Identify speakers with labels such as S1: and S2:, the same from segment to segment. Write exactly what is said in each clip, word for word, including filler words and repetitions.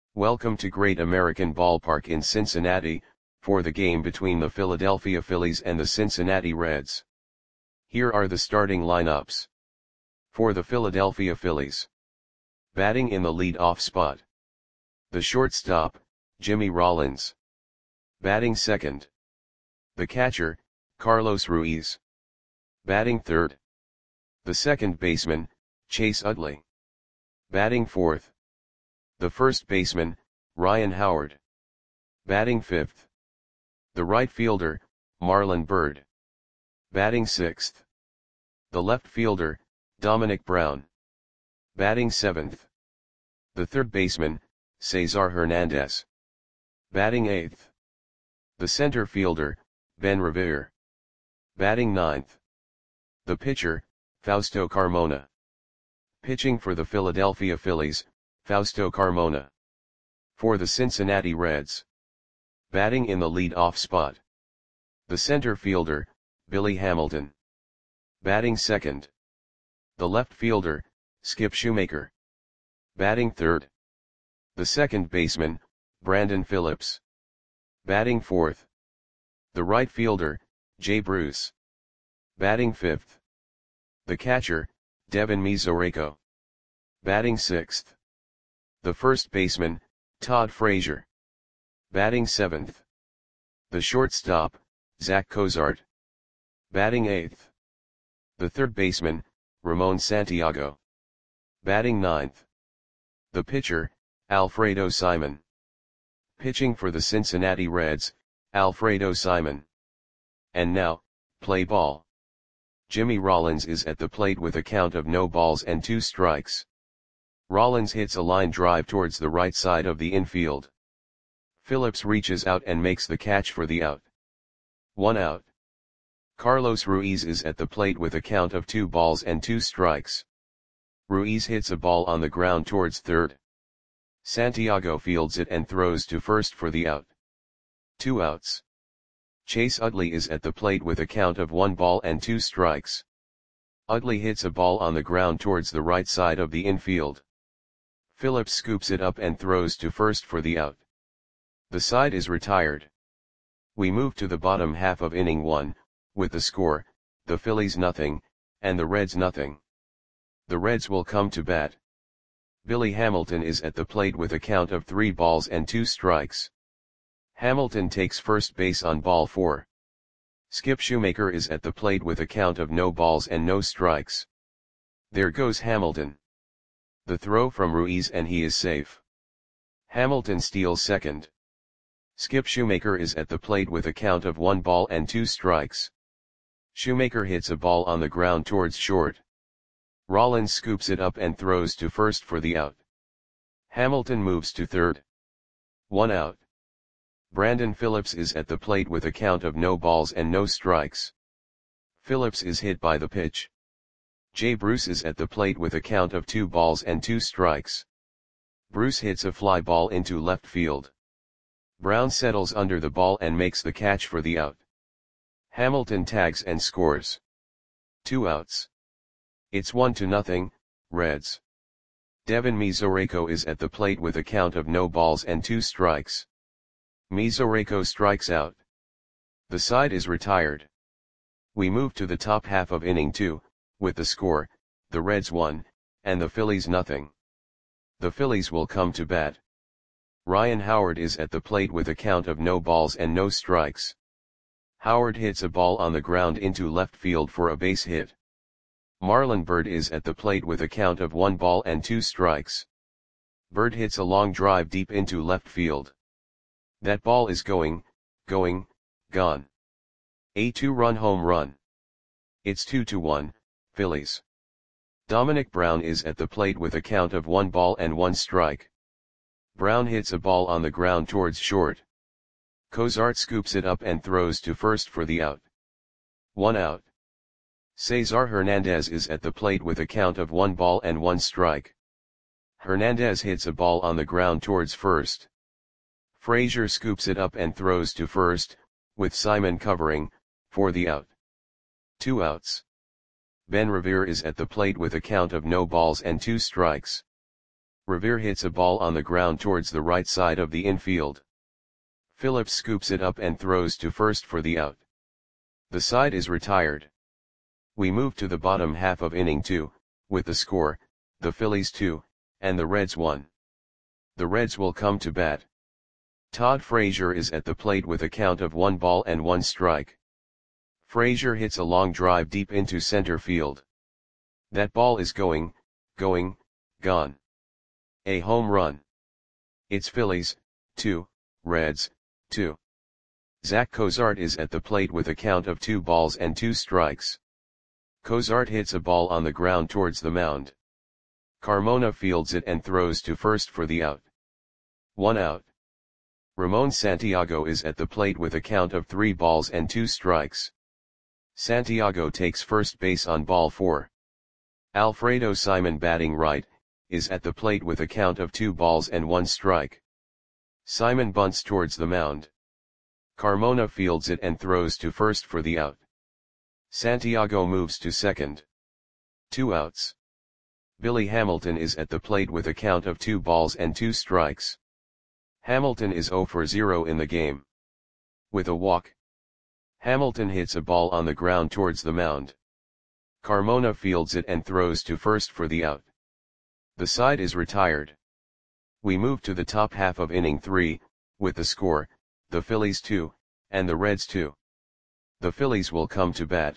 S1: Welcome to Great American Ballpark in Cincinnati, for the game between the Philadelphia Phillies and the Cincinnati Reds. Here are the starting lineups. For the Philadelphia Phillies. Batting in the lead-off spot. The shortstop, Jimmy Rollins. Batting second. The catcher, Carlos Ruiz. Batting third. The second baseman, Chase Utley. Batting fourth. The first baseman, Ryan Howard. Batting fifth. The right fielder, Marlon Byrd. Batting sixth. The left fielder, Dominic Brown. Batting seventh. The third baseman, Cesar Hernandez. Batting eighth. The center fielder, Ben Revere. Batting ninth. The pitcher, Fausto Carmona. Pitching for the Philadelphia Phillies, Fausto Carmona. For the Cincinnati Reds. Batting in the lead-off spot. The center fielder, Billy Hamilton. Batting second. The left fielder, Skip Schumaker. Batting third. The second baseman, Brandon Phillips. Batting fourth. The right fielder, Jay Bruce. Batting fifth. The catcher, Devin Mesoraco. Batting sixth. The first baseman, Todd Frazier. Batting seventh. The shortstop, Zach Cozart. Batting eighth. The third baseman, Ramon Santiago. Batting ninth. The pitcher, Alfredo Simon. Pitching for the Cincinnati Reds, Alfredo Simon. And now, play ball. Jimmy Rollins is at the plate with a count of no balls and two strikes. Rollins hits a line drive towards the right side of the infield. Phillips reaches out and makes the catch for the out. One out. Carlos Ruiz is at the plate with a count of two balls and two strikes. Ruiz hits a ball on the ground towards third. Santiago fields it and throws to first for the out. Two outs. Chase Utley is at the plate with a count of one ball and two strikes. Utley hits a ball on the ground towards the right side of the infield. Phillips scoops it up and throws to first for the out. The side is retired. We move to the bottom half of inning one, with the score, the Phillies nothing, and the Reds nothing. The Reds will come to bat. Billy Hamilton is at the plate with a count of three balls and two strikes. Hamilton takes first base on ball four. Skip Schumaker is at the plate with a count of no balls and no strikes. There goes Hamilton. The throw from Ruiz and he is safe. Hamilton steals second. Skip Schumaker is at the plate with a count of one ball and two strikes. Schumaker hits a ball on the ground towards short. Rollins scoops it up and throws to first for the out. Hamilton moves to third. One out. Brandon Phillips is at the plate with a count of no balls and no strikes. Phillips is hit by the pitch. Jay Bruce is at the plate with a count of two balls and two strikes. Bruce hits a fly ball into left field. Brown settles under the ball and makes the catch for the out. Hamilton tags and scores. Two outs. It's one to nothing, Reds. Devin Mesoraco is at the plate with a count of no balls and two strikes. Mesoraco strikes out. The side is retired. We move to the top half of inning two, with the score, the Reds one, and the Phillies nothing. The Phillies will come to bat. Ryan Howard is at the plate with a count of no balls and no strikes. Howard hits a ball on the ground into left field for a base hit. Marlon Byrd is at the plate with a count of one ball and two strikes. Byrd hits a long drive deep into left field. That ball is going, going, gone. A two-run home run. It's two to one, Phillies. Dominic Brown is at the plate with a count of one ball and one strike. Brown hits a ball on the ground towards short. Cozart scoops it up and throws to first for the out. One out. Cesar Hernandez is at the plate with a count of one ball and one strike. Hernandez hits a ball on the ground towards first. Frazier scoops it up and throws to first, with Simon covering, for the out. Two outs. Ben Revere is at the plate with a count of no balls and two strikes. Revere hits a ball on the ground towards the right side of the infield. Phillips scoops it up and throws to first for the out. The side is retired. We move to the bottom half of inning two, with the score, the Phillies two, and the Reds one. The Reds will come to bat. Todd Frazier is at the plate with a count of one ball and one strike. Frazier hits a long drive deep into center field. That ball is going, going, gone. A home run. It's Phillies, two, Reds, two. Zach Cozart is at the plate with a count of two balls and two strikes. Cozart hits a ball on the ground towards the mound. Carmona fields it and throws to first for the out. One out. Ramon Santiago is at the plate with a count of three balls and two strikes. Santiago takes first base on ball four. Alfredo Simon, batting right, is at the plate with a count of two balls and one strike. Simon bunts towards the mound. Carmona fields it and throws to first for the out. Santiago moves to second. Two outs. Billy Hamilton is at the plate with a count of two balls and two strikes. Hamilton is zero for zero in the game. With a walk. Hamilton hits a ball on the ground towards the mound. Carmona fields it and throws to first for the out. The side is retired. We move to the top half of inning three, with the score, the Phillies two, and the Reds two. The Phillies will come to bat.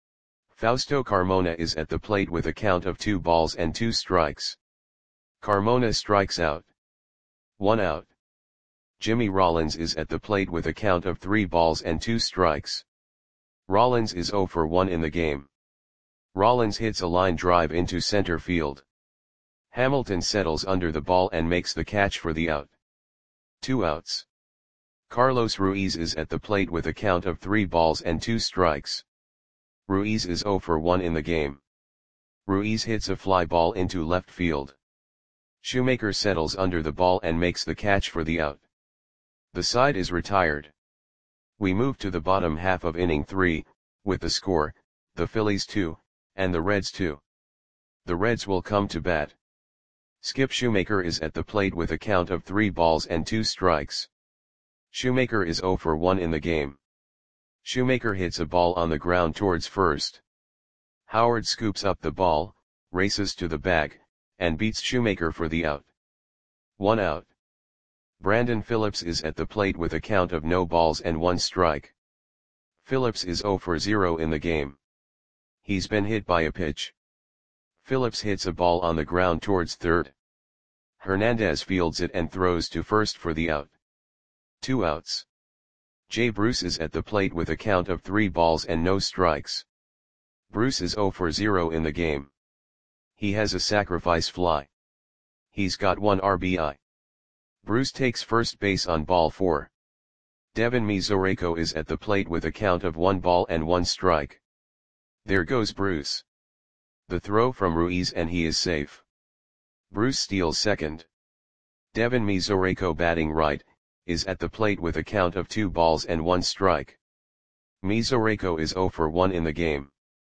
S1: Fausto Carmona is at the plate with a count of two balls and two strikes. Carmona strikes out. One out. Jimmy Rollins is at the plate with a count of three balls and two strikes. Rollins is zero for one in the game. Rollins hits a line drive into center field. Hamilton settles under the ball and makes the catch for the out. Two outs. Carlos Ruiz is at the plate with a count of three balls and two strikes. Ruiz is zero for one in the game. Ruiz hits a fly ball into left field. Shoemaker settles under the ball and makes the catch for the out. The side is retired. We move to the bottom half of inning three, with the score, the Phillies two, and the Reds two. The Reds will come to bat. Skip Shoemaker is at the plate with a count of three balls and two strikes. Shoemaker is zero for one in the game. Shoemaker hits a ball on the ground towards first. Howard scoops up the ball, races to the bag, and beats Shoemaker for the out. One out. Brandon Phillips is at the plate with a count of no balls and one strike. Phillips is zero for zero in the game. He's been hit by a pitch. Phillips hits a ball on the ground towards third. Hernandez fields it and throws to first for the out. Two outs. Jay Bruce is at the plate with a count of three balls and no strikes. Bruce is zero for zero in the game. He has a sacrifice fly. He's got one R B I. Bruce takes first base on ball four. Devin Mesoraco is at the plate with a count of one ball and one strike. There goes Bruce. The throw from Ruiz and he is safe. Bruce steals second. Devin Mesoraco, batting right, is at the plate with a count of two balls and one strike. Mesoraco is zero for one in the game.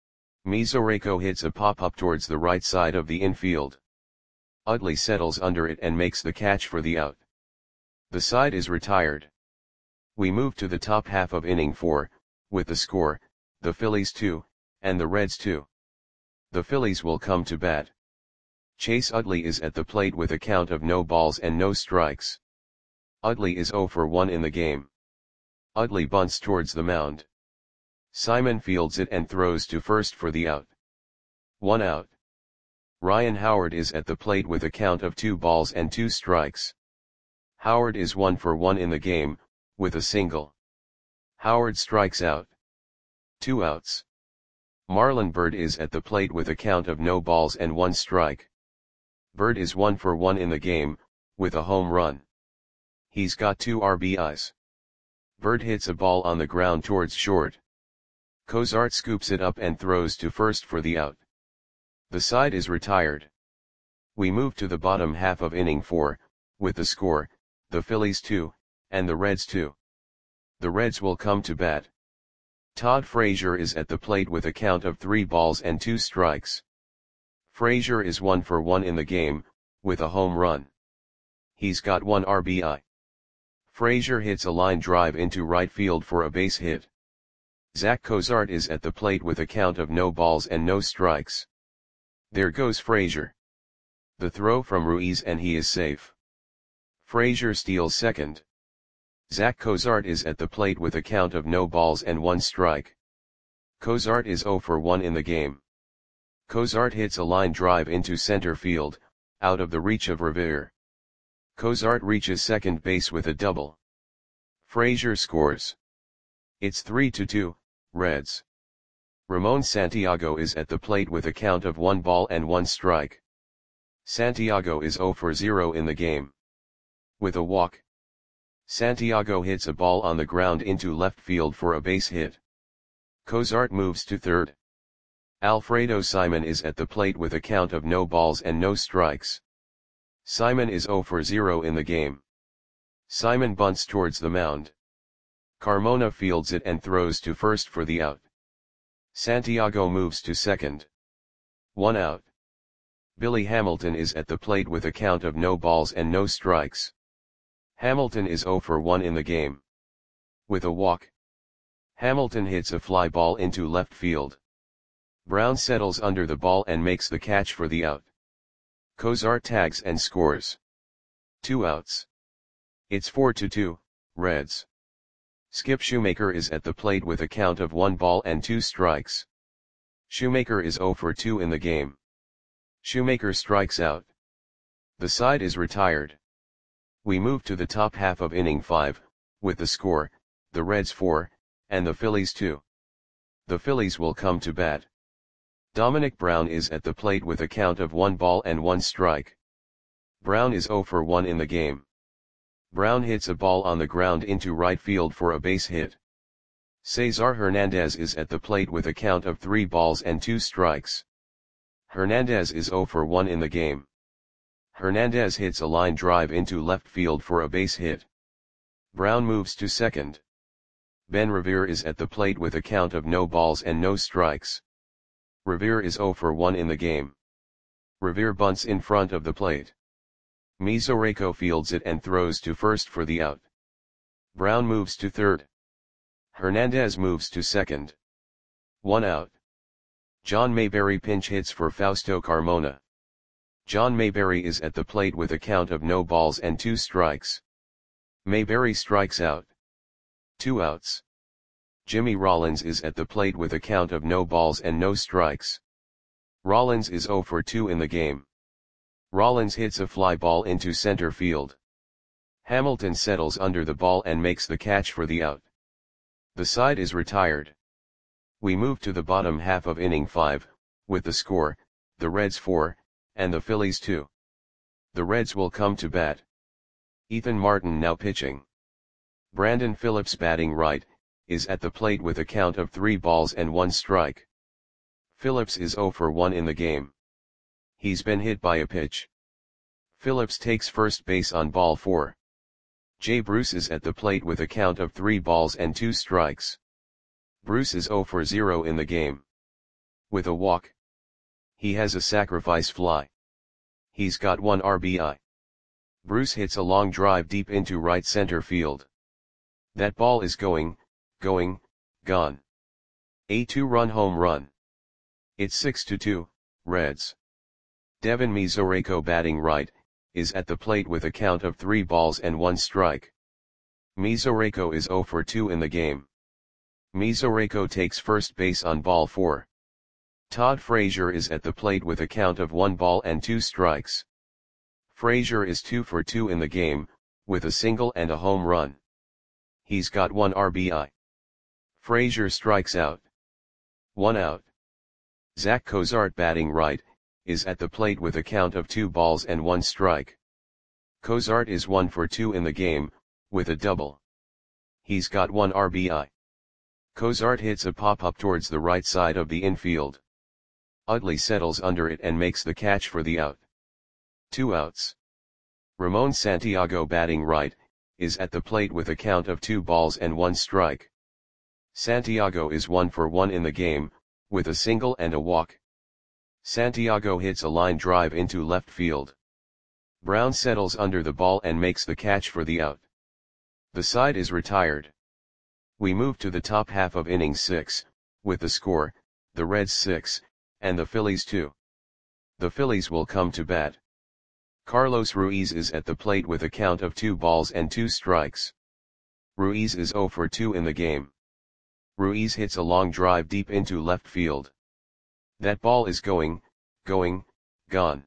S1: Mesoraco hits a pop-up towards the right side of the infield. Utley settles under it and makes the catch for the out. The side is retired. We move to the top half of inning four, with the score, the Phillies two, and the Reds two. The Phillies will come to bat. Chase Utley is at the plate with a count of no balls and no strikes. Utley is zero for one in the game. Utley bunts towards the mound. Simon fields it and throws to first for the out. One out. Ryan Howard is at the plate with a count of two balls and two strikes. Howard is one for one in the game, with a single. Howard strikes out. Two outs. Marlon Byrd is at the plate with a count of no balls and one strike. Byrd is one for one in the game, with a home run. He's got two R B Is. Byrd hits a ball on the ground towards short. Cozart scoops it up and throws to first for the out. The side is retired. We move to the bottom half of inning four, with the score, the Phillies two, and the Reds two. The Reds will come to bat. Todd Frazier is at the plate with a count of three balls and two strikes. Frazier is one for one in the game, with a home run. He's got one R B I. Frazier hits a line drive into right field for a base hit. Zach Cozart is at the plate with a count of no balls and no strikes. There goes Frazier. The throw from Ruiz and he is safe. Frazier steals second. Zach Cozart is at the plate with a count of no balls and one strike. Cozart is zero for one in the game. Cozart hits a line drive into center field, out of the reach of Revere. Cozart reaches second base with a double. Frazier scores. It's three to two, Reds. Ramon Santiago is at the plate with a count of one ball and one strike. Santiago is zero for zero in the game. With a walk, Santiago hits a ball on the ground into left field for a base hit. Cozart moves to third. Alfredo Simon is at the plate with a count of no balls and no strikes. Simon is zero for zero in the game. Simon bunts towards the mound. Carmona fields it and throws to first for the out. Santiago moves to second. One out. Billy Hamilton is at the plate with a count of no balls and no strikes. Hamilton is zero for one in the game. With a walk, Hamilton hits a fly ball into left field. Brown settles under the ball and makes the catch for the out. Cozart tags and scores. Two outs. It's four to two, Reds. Skip Shoemaker is at the plate with a count of one ball and two strikes. Shoemaker is zero for two in the game. Shoemaker strikes out. The side is retired. We move to the top half of inning five, with the score, the Reds four, and the Phillies two. The Phillies will come to bat. Dominic Brown is at the plate with a count of one ball and one strike. Brown is zero for one in the game. Brown hits a ball on the ground into right field for a base hit. Cesar Hernandez is at the plate with a count of three balls and two strikes. Hernandez is zero for one in the game. Hernandez hits a line drive into left field for a base hit. Brown moves to second. Ben Revere is at the plate with a count of no balls and no strikes. Revere is zero for one in the game. Revere bunts in front of the plate. Mesoraco fields it and throws to first for the out. Brown moves to third. Hernandez moves to second. One out. John Mayberry pinch hits for Fausto Carmona. John Mayberry is at the plate with a count of no balls and two strikes. Mayberry strikes out. Two outs. Jimmy Rollins is at the plate with a count of no balls and no strikes. Rollins is zero for two in the game. Rollins hits a fly ball into center field. Hamilton settles under the ball and makes the catch for the out. The side is retired. We move to the bottom half of inning five, with the score, the Reds four, and the Phillies two. The Reds will come to bat. Ethan Martin now pitching. Brandon Phillips batting right, is at the plate with a count of three balls and one strike. Phillips is zero for one in the game. He's been hit by a pitch. Phillips takes first base on ball four. Jay Bruce is at the plate with a count of three balls and two strikes. Bruce is zero for zero in the game. With a walk, he has a sacrifice fly. He's got one R B I. Bruce hits a long drive deep into right center field. That ball is going, going, gone. A two-run home run. It's six to two, Reds. Devin Mesoraco batting right, is at the plate with a count of three balls and one strike. Mesoraco is zero for two in the game. Mesoraco takes first base on ball four. Todd Frazier is at the plate with a count of one ball and two strikes. Frazier is two for two in the game, with a single and a home run. He's got one R B I. Frazier strikes out. One out. Zach Cozart batting right, is at the plate with a count of two balls and one strike. Cozart is one for two in the game, with a double. He's got one R B I. Cozart hits a pop-up towards the right side of the infield. Utley settles under it and makes the catch for the out. Two outs. Ramon Santiago batting right, is at the plate with a count of two balls and one strike. Santiago is one for one in the game, with a single and a walk. Santiago hits a line drive into left field. Brown settles under the ball and makes the catch for the out. The side is retired. We move to the top half of inning six, with the score, the Reds six, and the Phillies two. The Phillies will come to bat. Carlos Ruiz is at the plate with a count of two balls and two strikes. Ruiz is zero for two in the game. Ruiz hits a long drive deep into left field. That ball is going, going, gone.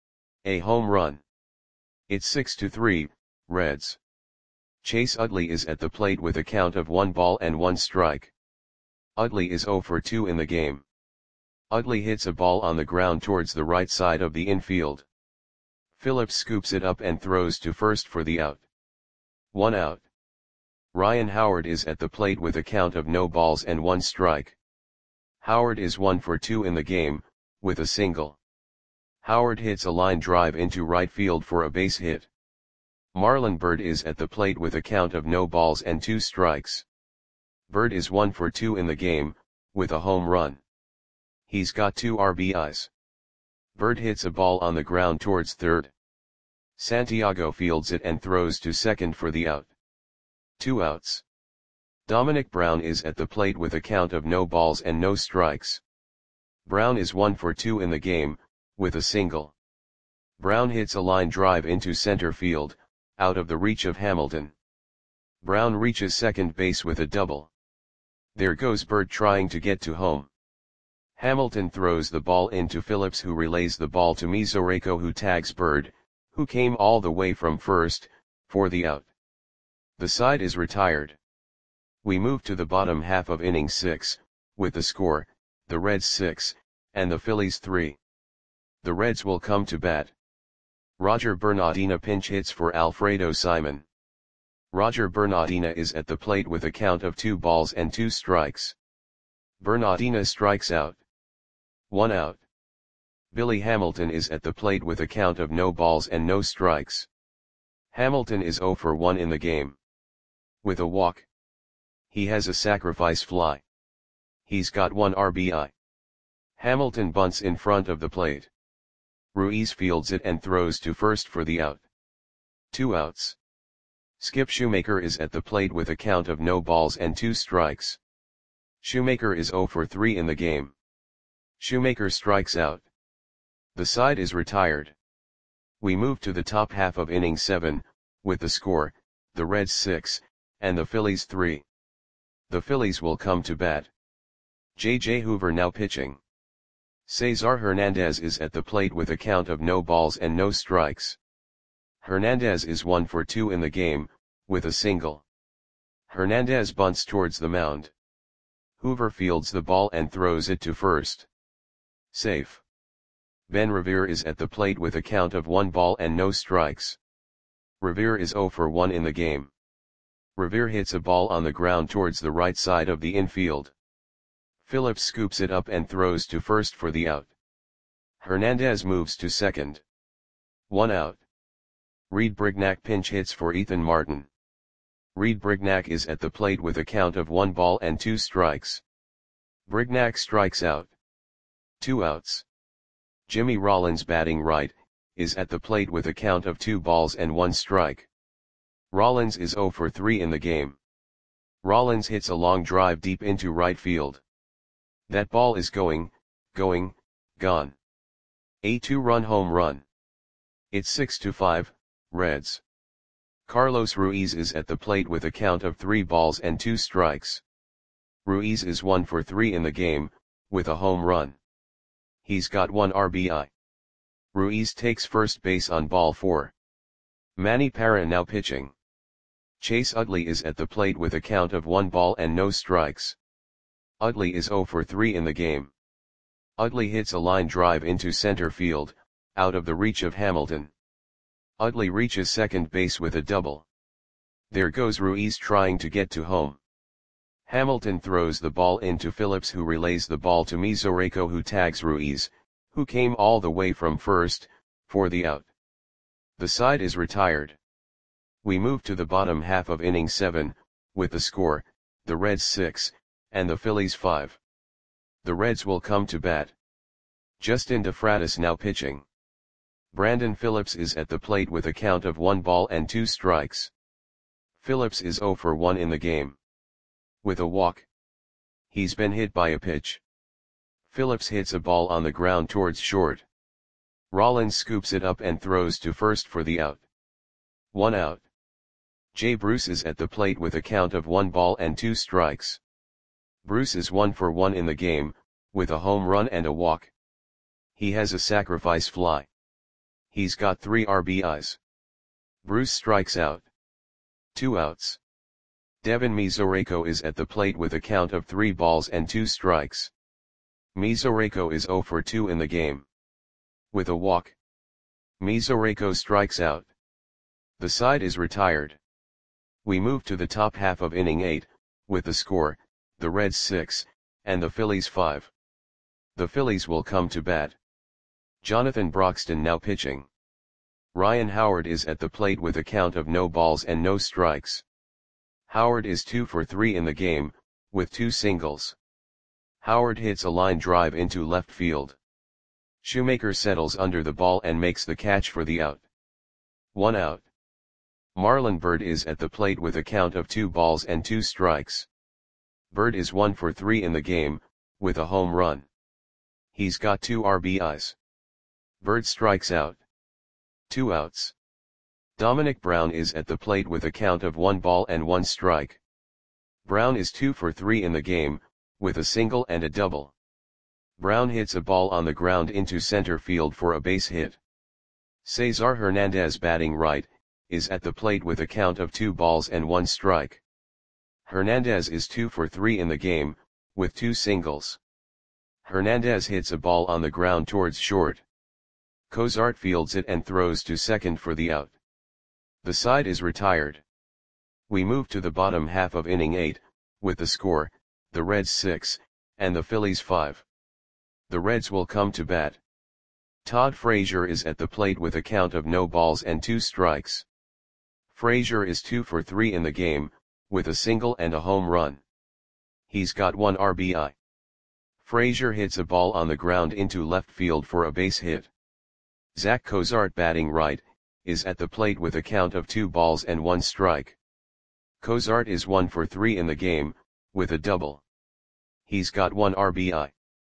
S1: A home run. It's six to three, Reds. Chase Utley is at the plate with a count of one ball and one strike. Utley is zero for two in the game. Utley hits a ball on the ground towards the right side of the infield. Phillips scoops it up and throws to first for the out. One out. Ryan Howard is at the plate with a count of no balls and one strike. Howard is one for two in the game, with a single. Howard hits a line drive into right field for a base hit. Marlon Byrd is at the plate with a count of no balls and two strikes. Byrd is one for two in the game, with a home run. He's got two R B Is. Byrd hits a ball on the ground towards third. Santiago fields it and throws to second for the out. Two outs. Dominic Brown is at the plate with a count of no balls and no strikes. Brown is one for two in the game, with a single. Brown hits a line drive into center field, out of the reach of Hamilton. Brown reaches second base with a double. There goes Byrd trying to get to home. Hamilton throws the ball into Phillips, who relays the ball to Mesoraco, who tags Byrd, who came all the way from first, for the out. The side is retired. We move to the bottom half of inning six, with the score, the Reds six, and the Phillies three. The Reds will come to bat. Roger Bernardina pinch hits for Alfredo Simon. Roger Bernardina is at the plate with a count of two balls and two strikes. Bernardina strikes out. One out. Billy Hamilton is at the plate with a count of no balls and no strikes. Hamilton is zero for one in the game. With a walk. He has a sacrifice fly. He's got one R B I. Hamilton bunts in front of the plate. Ruiz fields it and throws to first for the out. Two outs. Skip Shoemaker is at the plate with a count of no balls and two strikes. Shoemaker is zero for three in the game. Shoemaker strikes out. The side is retired. We move to the top half of inning seven, with the score, the Reds six, and the Phillies three. The Phillies will come to bat. J J Hoover now pitching. Cesar Hernandez is at the plate with a count of no balls and no strikes. Hernandez is one for two in the game, with a single. Hernandez bunts towards the mound. Hoover fields the ball and throws it to first. Safe. Ben Revere is at the plate with a count of one ball and no strikes. Revere is zero for one in the game. Revere hits a ball on the ground towards the right side of the infield. Phillips scoops it up and throws to first for the out. Hernandez moves to second. One out. Reed Brignac pinch hits for Ethan Martin. Reed Brignac is at the plate with a count of one ball and two strikes. Brignac strikes out. Two outs. Jimmy Rollins, batting right, is at the plate with a count of two balls and one strike. Rollins is zero for three in the game. Rollins hits a long drive deep into right field. That ball is going, going, gone. A two-run home run. It's six to five, Reds. Carlos Ruiz is at the plate with a count of three balls and two strikes. Ruiz is one for three in the game, with a home run. He's got one R B I. Ruiz takes first base on ball four. Manny Parra now pitching. Chase Utley is at the plate with a count of one ball and no strikes. Utley is zero for three in the game. Utley hits a line drive into center field, out of the reach of Hamilton. Utley reaches second base with a double. There goes Ruiz trying to get to home. Hamilton throws the ball into Phillips, who relays the ball to Mesoraco, who tags Ruiz, who came all the way from first, for the out. The side is retired. We move to the bottom half of inning seven, with the score, the Reds six, and the Phillies five. The Reds will come to bat. Justin DeFratis now pitching. Brandon Phillips is at the plate with a count of one ball and two strikes. Phillips is zero for one in the game. With a walk. He's been hit by a pitch. Phillips hits a ball on the ground towards short. Rollins scoops it up and throws to first for the out. One out. Jay Bruce is at the plate with a count of one ball and two strikes. Bruce is one for one in the game, with a home run and a walk. He has a sacrifice fly. He's got three R B Is. Bruce strikes out. Two outs. Devin Mesoraco is at the plate with a count of three balls and two strikes. Mesoraco is zero for two in the game. With a walk. Mesoraco strikes out. The side is retired. We move to the top half of inning eight, with the score, the Reds six, and the Phillies five. The Phillies will come to bat. Jonathan Broxton now pitching. Ryan Howard is at the plate with a count of no balls and no strikes. Howard is two for three in the game, with two singles. Howard hits a line drive into left field. Shoemaker settles under the ball and makes the catch for the out. One out. Marlon Byrd is at the plate with a count of two balls and two strikes. Byrd is one for three in the game, with a home run. He's got two R B Is. Byrd strikes out. Two outs. Dominic Brown is at the plate with a count of one ball and one strike. Brown is two for three in the game, with a single and a double. Brown hits a ball on the ground into center field for a base hit. Cesar Hernandez, batting right, is at the plate with a count of two balls and one strike. Hernandez is two for three in the game, with two singles. Hernandez hits a ball on the ground towards short. Cozart fields it and throws to second for the out. The side is retired. We move to the bottom half of inning eight, with the score, the Reds six, and the Phillies five. The Reds will come to bat. Todd Frazier is at the plate with a count of no balls and two strikes. Frazier is two for three in the game, with a single and a home run. He's got one R B I. Frazier hits a ball on the ground into left field for a base hit. Zach Cozart, batting right, is at the plate with a count of two balls and one strike. Cozart is one for three in the game, with a double. He's got one R B I.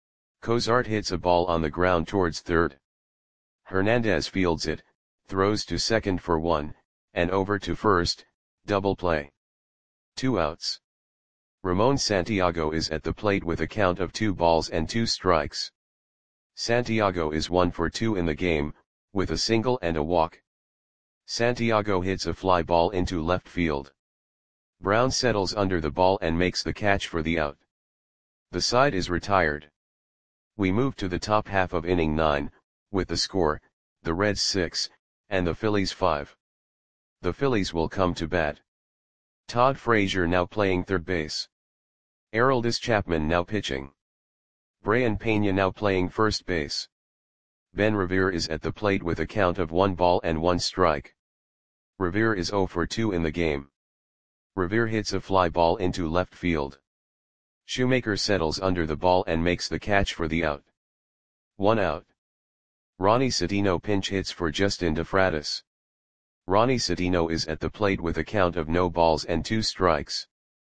S1: Cozart hits a ball on the ground towards third. Hernandez fields it, throws to second for one, and over to first, double play. Two outs. Ramon Santiago is at the plate with a count of two balls and two strikes. Santiago is one for two in the game, with a single and a walk. Santiago hits a fly ball into left field. Brown settles under the ball and makes the catch for the out. The side is retired. We move to the top half of inning nine, with the score, the Reds six, and the Phillies five. The Phillies will come to bat. Todd Frazier now playing third base. Aroldis Chapman now pitching. Brayan Pena now playing first base. Ben Revere is at the plate with a count of one ball and one strike. Revere is zero for two in the game. Revere hits a fly ball into left field. Shoemaker settles under the ball and makes the catch for the out. One out. Ronnie Citino pinch hits for Justin DeFratis. Ronnie Citino is at the plate with a count of no balls and two strikes.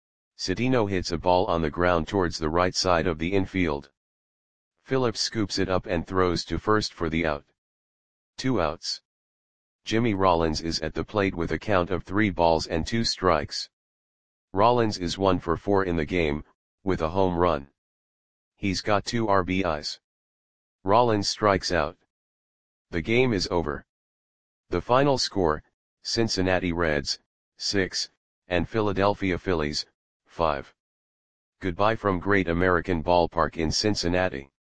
S1: Citino hits a ball on the ground towards the right side of the infield. Phillips scoops it up and throws to first for the out. Two outs. Jimmy Rollins is at the plate with a count of three balls and two strikes. Rollins is one for four in the game, with a home run. He's got two R B Is. Rollins strikes out. The game is over. The final score, Cincinnati Reds, six, and Philadelphia Phillies, five. Goodbye from Great American Ballpark in Cincinnati.